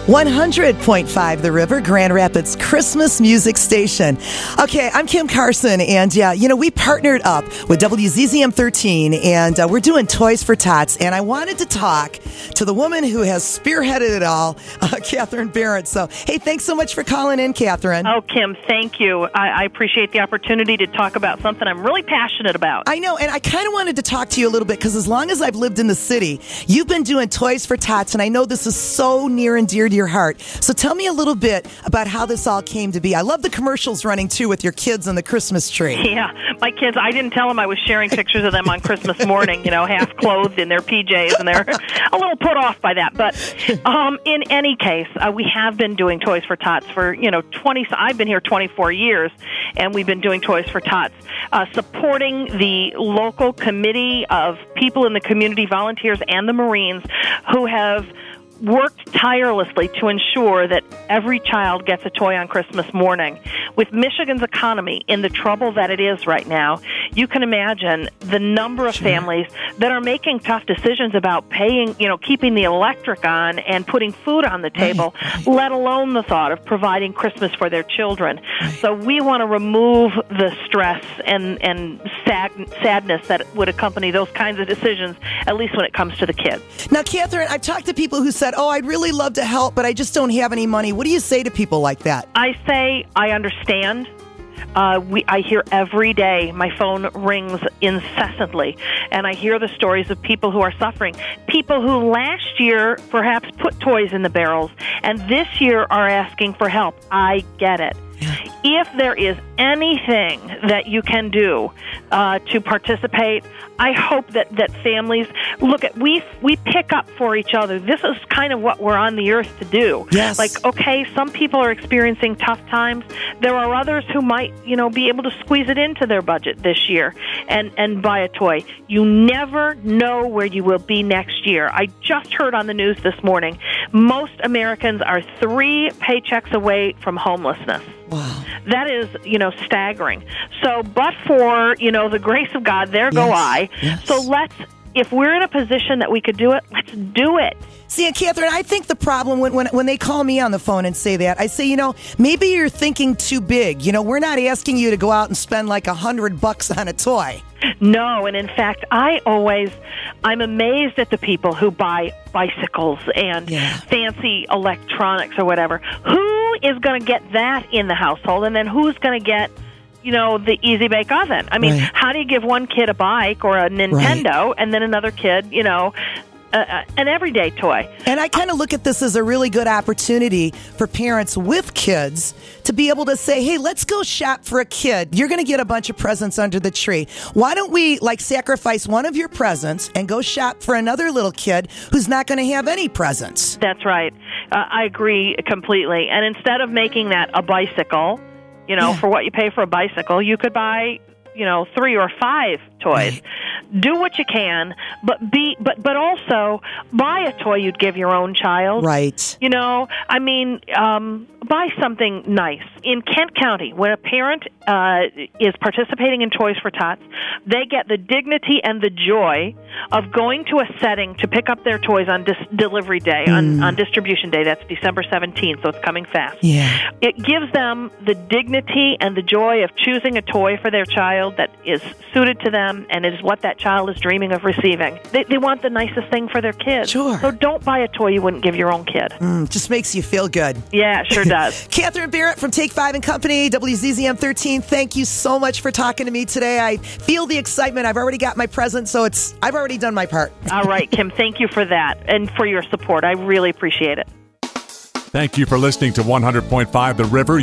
100.5 The River, Grand Rapids Christmas music station. Okay, I'm Kim Carson, and we partnered up with WZZM 13, and we're doing Toys for Tots, and I wanted to talk to the woman who has spearheaded it all, Catherine Barrett. So, hey, thanks so much for calling in, Catherine. Oh, Kim, thank you. I appreciate the opportunity to talk about something I'm really passionate about. I know, and I kind of wanted to talk to you a little bit, because as long as I've lived in the city, you've been doing Toys for Tots, and I know this is so near and dear to your heart. So tell me a little bit about how this all came to be. I love the commercials running, too, with your kids on the Christmas tree. Yeah, my kids, I didn't tell them I was sharing pictures of them on Christmas morning, half clothed in their PJs, and they're a little put off by that. But in any case, we have been doing Toys for Tots for, I've been here 24 years, and we've been doing Toys for Tots, supporting the local committee of people in the community, volunteers, and the Marines who have worked tirelessly to ensure that every child gets a toy on Christmas morning. With Michigan's economy in the trouble that it is right now, you can imagine the number of families that are making tough decisions about paying, keeping the electric on and putting food on the table, let alone the thought of providing Christmas for their children. So we want to remove the stress and sadness that would accompany those kinds of decisions, at least when it comes to the kids. Now, Catherine, I've talked to people who said, I'd really love to help, but I just don't have any money. What do you say to people like that? I say, I understand. I hear every day, my phone rings incessantly, and I hear the stories of people who are suffering. People who last year perhaps put toys in the barrels, and this year are asking for help. I get it. If there is anything that you can do to participate, I hope that families look at we pick up for each other. This is kind of what we're on the earth to do. Yes. Like, okay, some people are experiencing tough times. There are others who might, be able to squeeze it into their budget this year and buy a toy. You never know where you will be next year. I just heard on the news this morning, most Americans are 3 paychecks away from homelessness. Wow. That is, staggering. So, but for, the grace of God, there go I. Yes. So if we're in a position that we could do it, let's do it. See, Catherine, I think the problem when they call me on the phone and say that, I say, maybe you're thinking too big. We're not asking you to go out and spend like $100 on a toy. No, and in fact, I'm amazed at the people who buy bicycles and fancy electronics or whatever. Who is going to get that in the household, and then who's going to get the Easy Bake Oven? I mean, how do you give one kid a bike or a Nintendo and then another kid, an everyday toy? And I kind of look at this as a really good opportunity for parents with kids to be able to say, hey, let's go shop for a kid. You're going to get a bunch of presents under the tree. Why don't we sacrifice one of your presents and go shop for another little kid who's not going to have any presents? That's right. I agree completely. And instead of making that a bicycle, for what you pay for a bicycle, you could buy 3 or 5 toys. Do what you can, but also buy a toy you'd give your own child. Right. Buy something nice. In Kent County, when a parent is participating in Toys for Tots, they get the dignity and the joy of going to a setting to pick up their toys on delivery day, on distribution day. That's December 17th, so it's coming fast. Yeah. It gives them the dignity and the joy of choosing a toy for their child that is suited to them and is what that child is dreaming of receiving. They want the nicest thing for their kids. Sure. So don't buy a toy you wouldn't give your own kid. Just makes you feel good. Yeah, it sure does. Catherine Barrett from Take 5 and Company, WZZM 13, thank you so much for talking to me today. I feel the excitement. I've already got my present, so I've already done my part. All right, Kim, thank you for that and for your support. I really appreciate it. Thank you for listening to 100.5 The River.